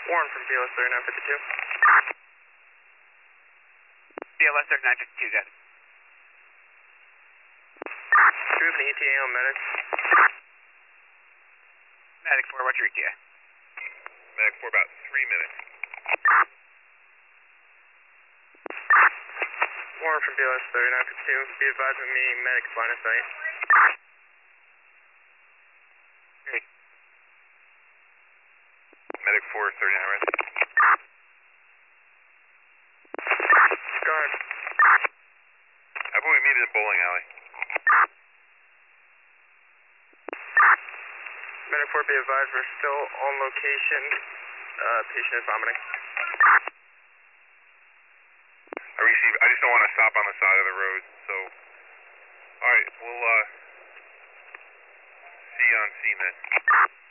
Warren from BLS 3952. BLS 3952, got it. Do we have an ETA on medic? Medic 4, what's your ETA? Medic for about 3 minutes. Warren from BLS 3952. Be advised with me, medic's line of sight. Okay. Medic 4, 39 ready. Go ahead. How about we meet in the bowling alley? Medic 4, be advised we're still on location. Patient is vomiting. I receive. I just don't want to stop on the side of the road, so. Alright, we'll, see you on scene then.